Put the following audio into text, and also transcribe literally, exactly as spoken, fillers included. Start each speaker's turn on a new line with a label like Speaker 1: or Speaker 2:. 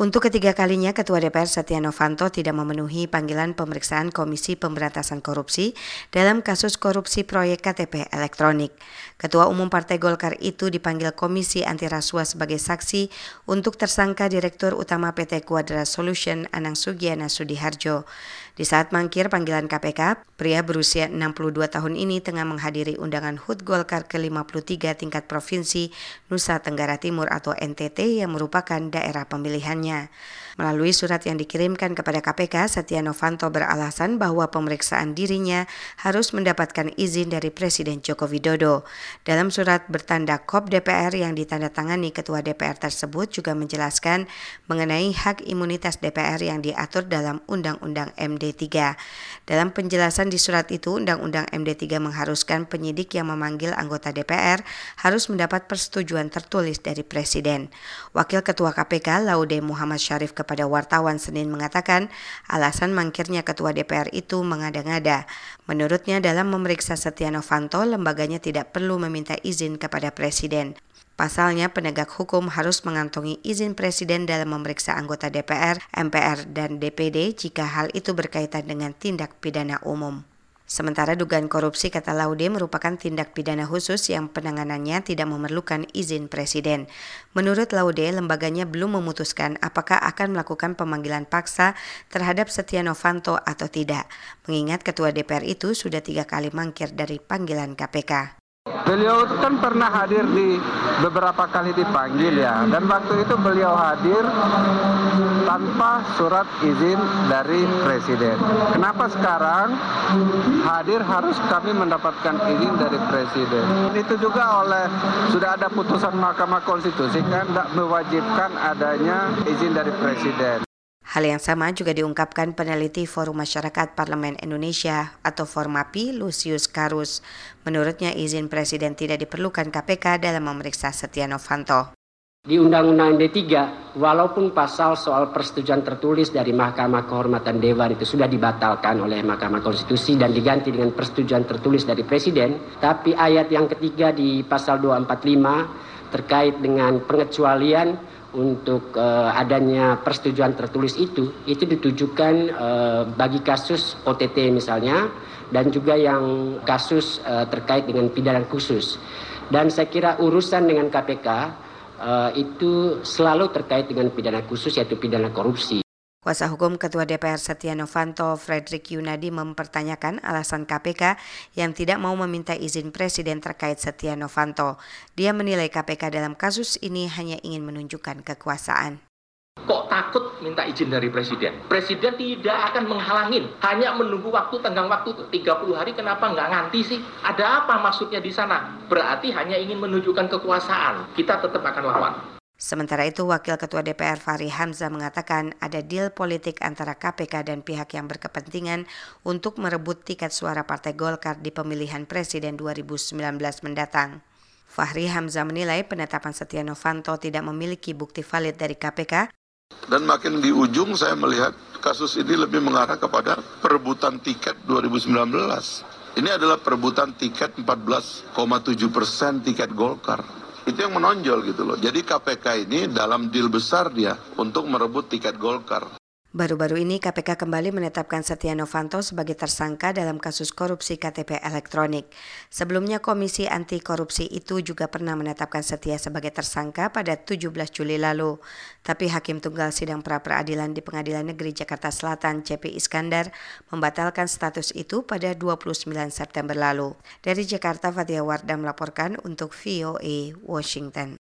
Speaker 1: Untuk ketiga kalinya, Ketua D P R Setia Novanto tidak memenuhi panggilan pemeriksaan Komisi Pemberantasan Korupsi dalam kasus korupsi proyek K T P elektronik. Ketua Umum Partai Golkar itu dipanggil Komisi Anti Rasuah sebagai saksi untuk tersangka Direktur Utama P T Quadra Solution Anang Sugiana Sudiharjo. Di saat mangkir panggilan K P K, pria berusia enam puluh dua tahun ini tengah menghadiri undangan H U T Golkar ke lima puluh tiga tingkat Provinsi Nusa Tenggara Timur atau N T T yang merupakan daerah pemilihannya. Melalui surat yang dikirimkan kepada K P K, Setia Novanto beralasan bahwa pemeriksaan dirinya harus mendapatkan izin dari Presiden Joko Widodo. Dalam surat bertanda K O P D P R yang ditandatangani Ketua D P R tersebut juga menjelaskan mengenai hak imunitas D P R yang diatur dalam Undang-Undang M D tiga. Dalam penjelasan di surat itu, Undang-Undang M D tiga mengharuskan penyidik yang memanggil anggota D P R harus mendapat persetujuan tertulis dari Presiden. Wakil Ketua K P K, Laude Muhammad Syarif kepada wartawan Senin mengatakan alasan mangkirnya Ketua D P R itu mengada-ngada. Menurutnya dalam memeriksa Setia Novanto, lembaganya tidak perlu meminta izin kepada Presiden. Pasalnya penegak hukum harus mengantongi izin Presiden dalam memeriksa anggota D P R, M P R, dan D P D jika hal itu berkaitan dengan tindak pidana umum. Sementara dugaan korupsi, kata Laude, merupakan tindak pidana khusus yang penanganannya tidak memerlukan izin Presiden. Menurut Laude, lembaganya belum memutuskan apakah akan melakukan pemanggilan paksa terhadap Setia Novanto atau tidak, mengingat Ketua D P R itu sudah tiga kali mangkir dari panggilan K P K.
Speaker 2: Beliau kan pernah hadir di beberapa kali dipanggil ya, dan waktu itu beliau hadir tanpa surat izin dari Presiden. Kenapa sekarang hadir harus kami mendapatkan izin dari Presiden? Itu juga oleh sudah ada putusan Mahkamah Konstitusi kan tidak mewajibkan adanya izin dari Presiden.
Speaker 1: Hal yang sama juga diungkapkan peneliti Forum Masyarakat Parlemen Indonesia atau Formapi, Lusius Karus. Menurutnya izin Presiden tidak diperlukan K P K dalam memeriksa Setia Novanto.
Speaker 3: Di Undang-Undang M D tiga, walaupun pasal soal persetujuan tertulis dari Mahkamah Kehormatan Dewan itu sudah dibatalkan oleh Mahkamah Konstitusi dan diganti dengan persetujuan tertulis dari Presiden, tapi ayat yang ketiga di pasal dua ratus empat puluh lima terkait dengan pengecualian untuk uh, adanya persetujuan tertulis itu, itu ditujukan uh, bagi kasus O T T misalnya, dan juga yang kasus uh, terkait dengan pidana khusus. Dan saya kira urusan dengan K P K uh, itu selalu terkait dengan pidana khusus, yaitu pidana korupsi.
Speaker 1: Kuasa hukum Ketua D P R Setia Novanto, Fredrik Yunadi, mempertanyakan alasan K P K yang tidak mau meminta izin Presiden terkait Setia Novanto. Dia menilai K P K dalam kasus ini hanya ingin menunjukkan kekuasaan.
Speaker 4: Kok takut minta izin dari Presiden? Presiden tidak akan menghalangin, hanya menunggu waktu, tenggang waktu tiga puluh hari, kenapa nggak nganti sih? Ada apa maksudnya di sana? Berarti hanya ingin menunjukkan kekuasaan, kita tetap akan lawan.
Speaker 1: Sementara itu, Wakil Ketua D P R Fahri Hamzah mengatakan ada deal politik antara K P K dan pihak yang berkepentingan untuk merebut tiket suara Partai Golkar di pemilihan Presiden dua ribu sembilan belas mendatang. Fahri Hamzah menilai penetapan Setia Novanto tidak memiliki bukti valid dari K P K.
Speaker 5: Dan makin di ujung saya melihat kasus ini lebih mengarah kepada perebutan tiket dua ribu sembilan belas. Ini adalah perebutan tiket empat belas koma tujuh persen tiket Golkar. Itu yang menonjol gitu loh. Jadi K P K ini dalam deal besar dia untuk merebut tiket Golkar.
Speaker 1: Baru-baru ini K P K kembali menetapkan Setia Novanto sebagai tersangka dalam kasus korupsi K T P elektronik. Sebelumnya Komisi Anti Korupsi itu juga pernah menetapkan Setia sebagai tersangka pada tujuh belas Juli lalu. Tapi Hakim Tunggal Sidang Pra-Peradilan di Pengadilan Negeri Jakarta Selatan C P Iskandar membatalkan status itu pada dua puluh sembilan September lalu. Dari Jakarta, Fathia Wardah melaporkan untuk V O A Washington.